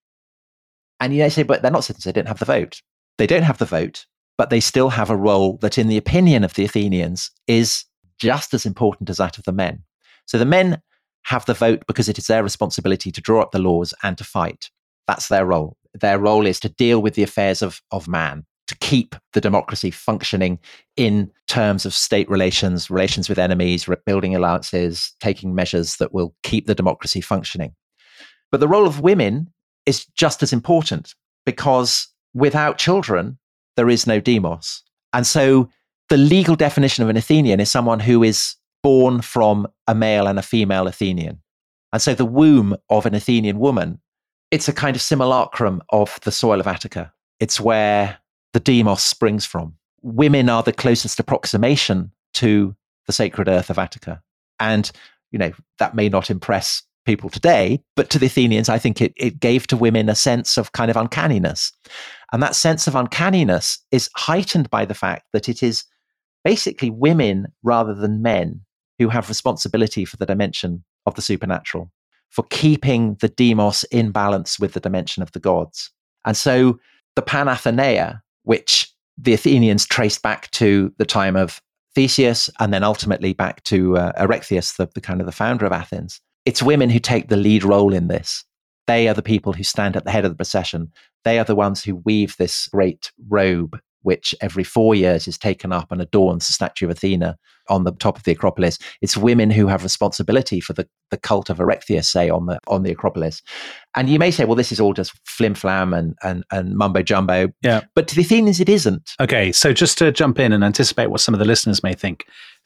And you know, say, but they're not citizens, they didn't have the vote. They don't have the vote, but they still have a role that, in the opinion of the Athenians, is just as important as that of the men. So the men have the vote because it is their responsibility to draw up the laws and to fight. That's their role. Their role is to deal with the affairs of, of man, to keep the democracy functioning in terms of state relations, relations with enemies, building alliances, taking measures that will keep the democracy functioning. But the role of women is just as important, because without children, there is no demos. And so the legal definition of an Athenian is someone who is born from a male and a female Athenian. And so the womb of an Athenian woman, it's a kind of simulacrum of the soil of Attica. It's where the demos springs from. Women are the closest approximation to the sacred earth of Attica. And, you know, that may not impress people today, but to the Athenians, I think it, it gave to women a sense of kind of uncanniness. And that sense of uncanniness is heightened by the fact that it is basically women rather than men who have responsibility for the dimension of the supernatural, for keeping the demos in balance with the dimension of the gods. And so the Panathenaea, which the Athenians traced back to the time of Theseus and then ultimately back to uh, Erechtheus, the, the kind of the founder of Athens, it's women who take the lead role in this. They are the people who stand at the head of the procession. They are the ones who weave this great robe, which every four years is taken up and adorns the statue of Athena on the top of the Acropolis. It's women who have responsibility for the, the cult of Erechtheus, say, on the on the Acropolis. And you may say, well, this is all just flim-flam and, and, and mumbo-jumbo. Yeah. But to the Athenians, it isn't. Okay, so just to jump in and anticipate what some of the listeners may think.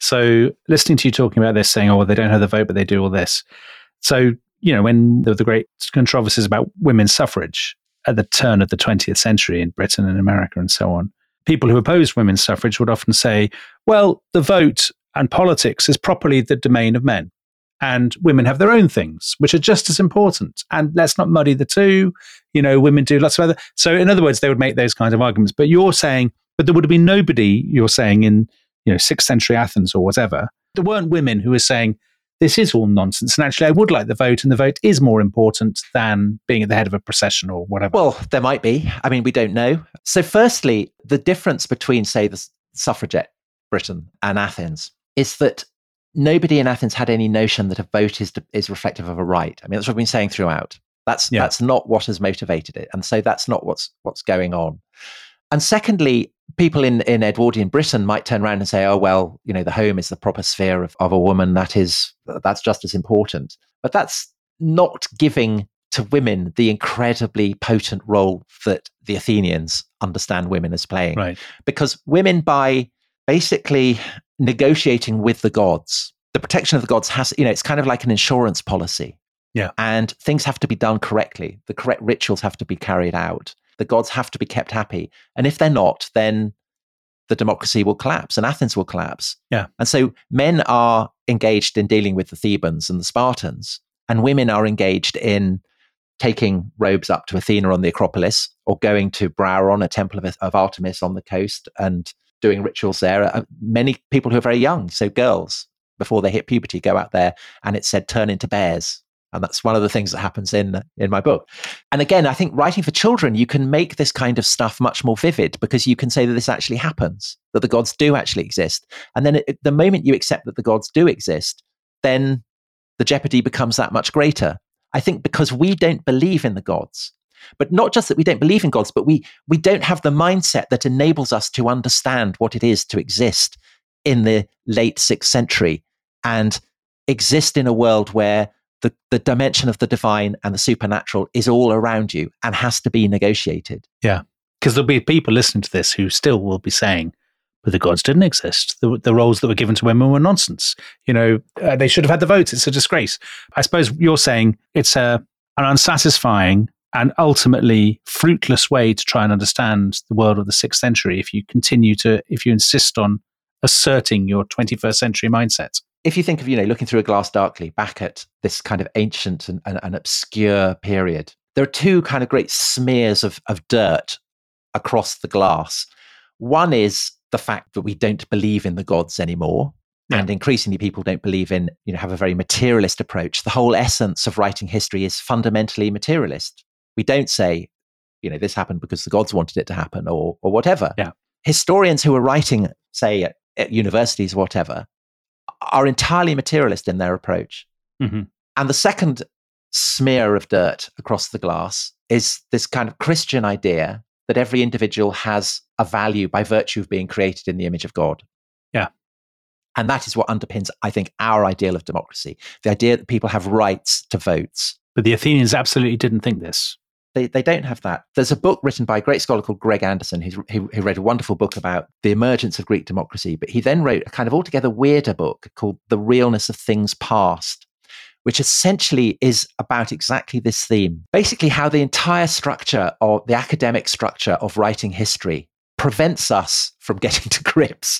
So listening to you talking about this, saying, oh, well, they don't have the vote, but they do all this. So, you know, when there were the great controversies about women's suffrage at the turn of the twentieth century in Britain and America and so on, people who opposed women's suffrage would often say, well, the vote and politics is properly the domain of men. And women have their own things, which are just as important. And let's not muddy the two. You know, women do lots of other. So in other words, they would make those kinds of arguments. But you're saying, but there would have been nobody, you're saying, in, you know, sixth century Athens or whatever. There weren't women who were saying, this is all nonsense. And actually, I would like the vote, and the vote is more important than being at the head of a procession or whatever. Well, there might be. I mean, we don't know. So firstly, the difference between, say, the suffragette Britain and Athens is that nobody in Athens had any notion that a vote is is reflective of a right. I mean, that's what I've been saying throughout. That's yeah. that's not what has motivated it, and so that's not what's what's going on. And secondly, people in in Edwardian Britain might turn around and say, "Oh well, you know, the home is the proper sphere of, of a woman. That is that's just as important." But that's not giving to women the incredibly potent role that the Athenians understand women as playing, right? Because women, by basically negotiating with the gods, the protection of the gods has, you know, it's kind of like an insurance policy. Yeah. And things have to be done correctly. The correct rituals have to be carried out. The gods have to be kept happy. And if they're not, then the democracy will collapse and Athens will collapse. Yeah. And so men are engaged in dealing with the Thebans and the Spartans, and women are engaged in taking robes up to Athena on the Acropolis, or going to Brauron, a temple of, of Artemis on the coast, and doing rituals there. Uh, many people who are very young, so girls, before they hit puberty, go out there, and it's said turn into bears. And that's one of the things that happens in in my book. And again, I think writing for children, you can make this kind of stuff much more vivid, because you can say that this actually happens, that the gods do actually exist. And then it, the moment you accept that the gods do exist, then the jeopardy becomes that much greater. I think because we don't believe in the gods. But not just that we don't believe in gods, but we we don't have the mindset that enables us to understand what it is to exist in the late sixth century and exist in a world where the, the dimension of the divine and the supernatural is all around you and has to be negotiated. Yeah, because there'll be people listening to this who still will be saying, but the gods didn't exist. The, the roles that were given to women were nonsense. You know, uh, they should have had the votes. It's a disgrace. I suppose you're saying it's a, an unsatisfying and ultimately fruitless way to try and understand the world of the sixth century if you continue to, if you insist on asserting your twenty-first century mindset. If you think of, you know, looking through a glass darkly back at this kind of ancient and, and, and obscure period, there are two kind of great smears of, of dirt across the glass. One is the fact that we don't believe in the gods anymore. Yeah. And increasingly people don't believe in, you know, have a very materialist approach. The whole essence of writing history is fundamentally materialist. We don't say, you know, this happened because the gods wanted it to happen, or or whatever. Yeah. Historians who are writing, say, at, at universities or whatever, are entirely materialist in their approach. Mm-hmm. And the second smear of dirt across the glass is this kind of Christian idea that every individual has a value by virtue of being created in the image of God. Yeah. And that is what underpins, I think, our ideal of democracy. The idea that people have rights to votes. But the Athenians absolutely didn't think this. They they don't have that. There's a book written by a great scholar called Greg Anderson, who's, who, who wrote a wonderful book about the emergence of Greek democracy. But he then wrote a kind of altogether weirder book called The Realness of Things Past, which essentially is about exactly this theme. Basically, how the entire structure, or the academic structure of writing history, prevents us from getting to grips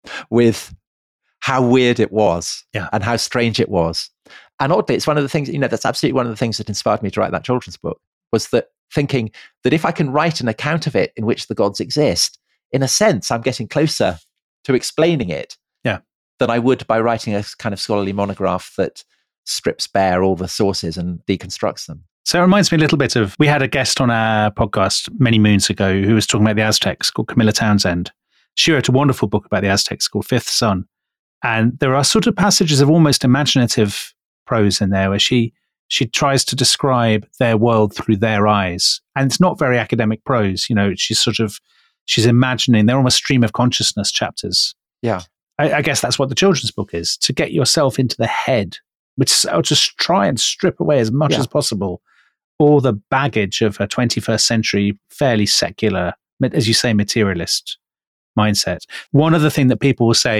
with how weird it was, yeah. and how strange it was. And oddly, it's one of the things, you know, that's absolutely one of the things that inspired me to write that children's book, was that thinking that if I can write an account of it in which the gods exist, in a sense, I'm getting closer to explaining it yeah. than I would by writing a kind of scholarly monograph that strips bare all the sources and deconstructs them. So it reminds me a little bit of, we had a guest on our podcast many moons ago who was talking about the Aztecs, called Camilla Townsend. She wrote a wonderful book about the Aztecs called Fifth Sun. And there are sort of passages of almost imaginative prose in there where she she tries to describe their world through their eyes. And it's not very academic prose. You know, she's sort of, she's imagining, they're almost stream of consciousness chapters. Yeah. I, I guess that's what the children's book is, to get yourself into the head, which I'll just try and strip away as much yeah. as possible all the baggage of a twenty-first century, fairly secular, as you say, materialist mindset. One other thing that people will say,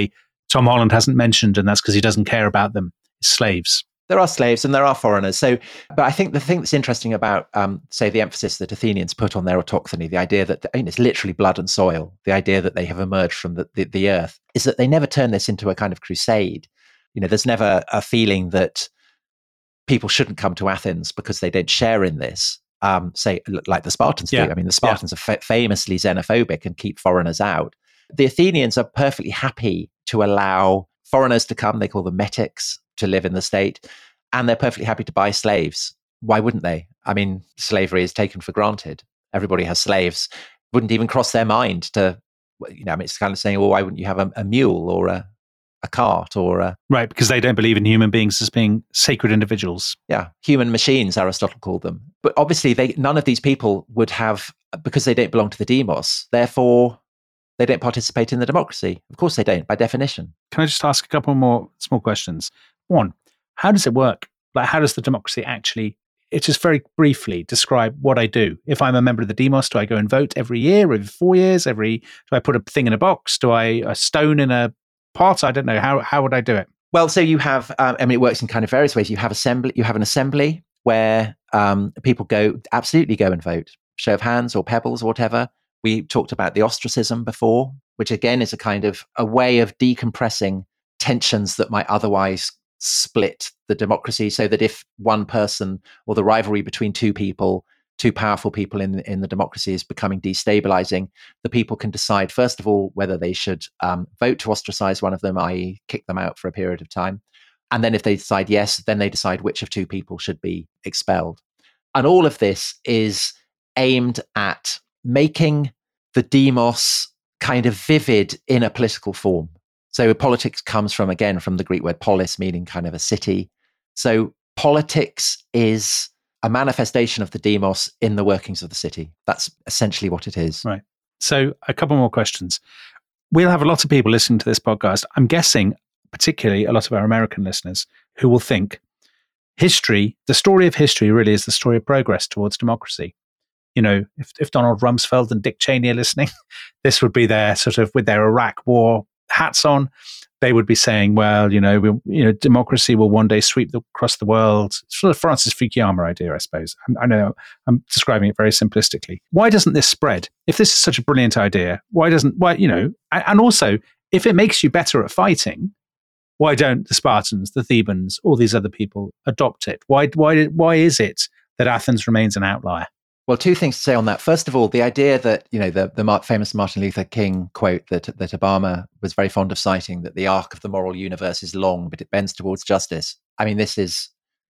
Tom Holland hasn't mentioned, and that's because he doesn't care about them, slaves. There are slaves and there are foreigners. So, but I think the thing that's interesting about, um, say, the emphasis that Athenians put on their autochthony, the idea that, I mean, it's literally blood and soil, the idea that they have emerged from the, the, the earth, is that they never turn this into a kind of crusade. You know, there's never a feeling that people shouldn't come to Athens because they don't share in this, um, say, like the Spartans yeah. do. I mean, the Spartans yeah. are fa- famously xenophobic and keep foreigners out. The Athenians are perfectly happy to allow foreigners to come, they call them metics, to live in the state, and they're perfectly happy to buy slaves. Why wouldn't they? I mean, slavery is taken for granted. Everybody has slaves. Wouldn't even cross their mind to, you know, I mean, it's kind of saying, well, why wouldn't you have a, a mule or a, a cart or a... Right, because they don't believe in human beings as being sacred individuals. Yeah, human machines, Aristotle called them. But obviously, they none of these people would have, because they don't belong to the demos, therefore they don't participate in the democracy. Of course they don't, by definition. Can I just ask a couple more small questions? One, how does it work? Like, how does the democracy actually, it just very briefly describe what I do. If I'm a member of the demos, do I go and vote every year, every four years, every, do I put a thing in a box? Do I, a stone in a pot? I don't know. How how would I do it? Well, so you have, um, I mean, it works in kind of various ways. You have assembly, you have an assembly where um, people go, absolutely go and vote. Show of hands or pebbles or whatever. We talked about the ostracism before, which again is a kind of a way of decompressing tensions that might otherwise split the democracy, so that if one person or the rivalry between two people, two powerful people in, in the democracy is becoming destabilizing, the people can decide, first of all, whether they should um, vote to ostracize one of them, that is kick them out for a period of time. And then if they decide yes, then they decide which of two people should be expelled. And all of this is aimed at making the demos kind of vivid in a political form. So politics comes from, again, from the Greek word polis, meaning kind of a city. So politics is a manifestation of the demos in the workings of the city. That's essentially what it is. Right. So a couple more questions. We'll have a lot of people listening to this podcast. I'm guessing, particularly a lot of our American listeners, who will think history, the story of history really is the story of progress towards democracy. You know, if, if Donald Rumsfeld and Dick Cheney are listening, this would be their sort of, with their Iraq war hats on, they would be saying, well, you know, we, you know, democracy will one day sweep the, across the world. It's sort of Francis Fukuyama idea, I suppose. I, I know I'm describing it very simplistically. Why doesn't this spread? If this is such a brilliant idea, why doesn't, why, you know, and, and also, if it makes you better at fighting, why don't the Spartans, the Thebans, all these other people adopt it? Why, why, why is it that Athens remains an outlier? Well, two things to say on that. First of all, the idea that, you know, the, the famous Martin Luther King quote that, that Obama was very fond of citing, that the arc of the moral universe is long, but it bends towards justice. I mean, this is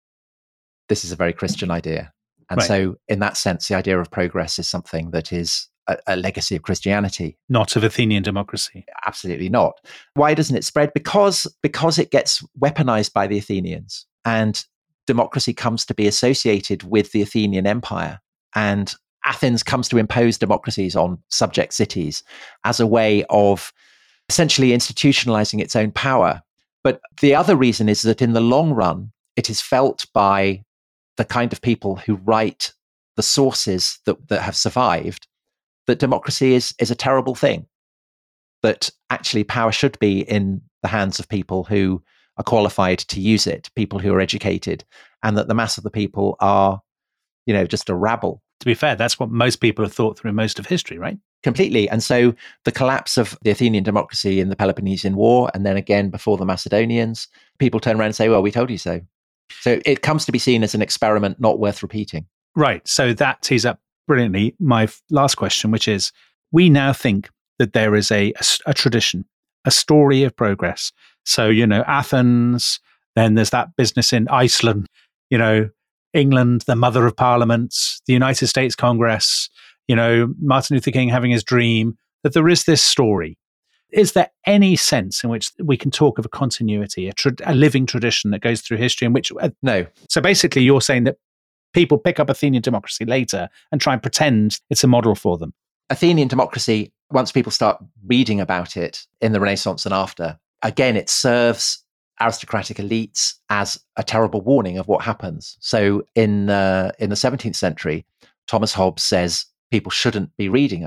this is a very Christian idea. And right. So in that sense, the idea of progress is something that is a, a legacy of Christianity. Not of Athenian democracy. Absolutely not. Why doesn't it spread? Because, because it gets weaponized by the Athenians, and democracy comes to be associated with the Athenian Empire. And Athens comes to impose democracies on subject cities as a way of essentially institutionalizing its own power. But the other reason is that in the long run, it is felt by the kind of people who write the sources that, that have survived that democracy is, is a terrible thing, that actually power should be in the hands of people who are qualified to use it, people who are educated, and that the mass of the people are, you know, just a rabble. To be fair, that's what most people have thought through most of history, right? Completely. And so the collapse of the Athenian democracy in the Peloponnesian War, and then again before the Macedonians, people turn around and say, well, we told you so. So it comes to be seen as an experiment not worth repeating. Right. So that tees up brilliantly my last question, which is, we now think that there is a, a, a tradition, a story of progress. So, you know, Athens, then there's that business in Iceland, you know, England, the mother of parliaments, the United States Congress, you know, Martin Luther King having his dream, that there is this story. Is there any sense in which we can talk of a continuity, a, tra- a living tradition that goes through history in which... Uh, no. So basically you're saying that people pick up Athenian democracy later and try and pretend it's a model for them. Athenian democracy, once people start reading about it in the Renaissance and after, again, it serves aristocratic elites as a terrible warning of what happens. So in uh, in the seventeenth century, Thomas Hobbes says people shouldn't be reading about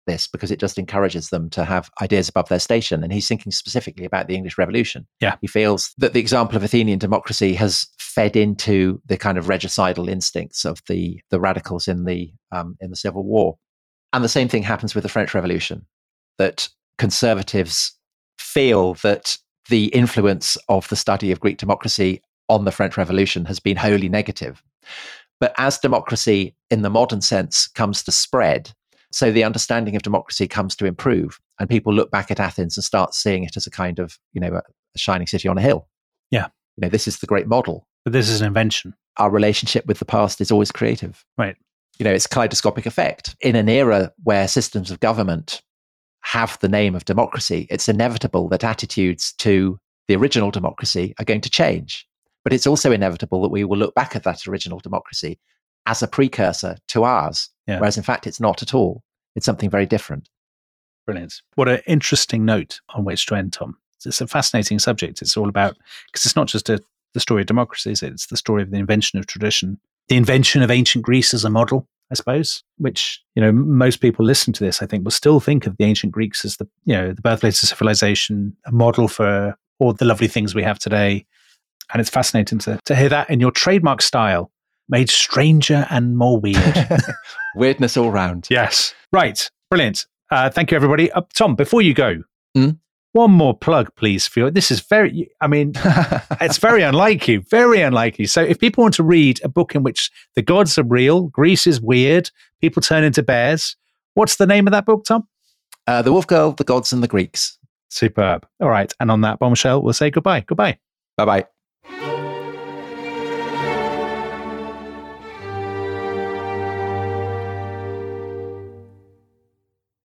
this because it just encourages them to have ideas above their station. And he's thinking specifically about the English Revolution. Yeah. He feels that the example of Athenian democracy has fed into the kind of regicidal instincts of the, the radicals in the um, in the Civil War. And the same thing happens with the French Revolution, that conservatives feel that the influence of the study of Greek democracy on the French Revolution has been wholly negative. But as democracy in the modern sense comes to spread, so the understanding of democracy comes to improve, and people look back at Athens and start seeing it as a kind of, you know, a, a shining city on a hill. Yeah. You know, this is the great model. But this is an invention. Our relationship with the past is always creative. Right. You know, it's kaleidoscopic effect. In an era where systems of government have the name of democracy, it's inevitable that attitudes to the original democracy are going to change. But it's also inevitable that we will look back at that original democracy as a precursor to ours, yeah. whereas in fact it's not at all. It's something very different. Brilliant. What an interesting note on which to end, Tom. It's a fascinating subject. It's all about, because it's not just a, the story of democracy, is it? It's the story of the invention of tradition, the invention of ancient Greece as a model, I suppose, which, you know, most people listening to this, I think, will still think of the ancient Greeks as the, you know, the birthplace of civilization, a model for all the lovely things we have today. And it's fascinating to, to hear that in your trademark style, made stranger and more weird. Weirdness all round. Yes. Right. Brilliant. Uh, thank you, everybody. Uh, Tom, before you go, mm? one more plug, please. For your, this is very, I mean, it's very unlike you, very unlike you. So if people want to read a book in which the gods are real, Greece is weird, people turn into bears, what's the name of that book, Tom? Uh, the Wolf Girl, the Gods and the Greeks. Superb. All right. And on that bombshell, we'll say goodbye. Goodbye. Bye-bye.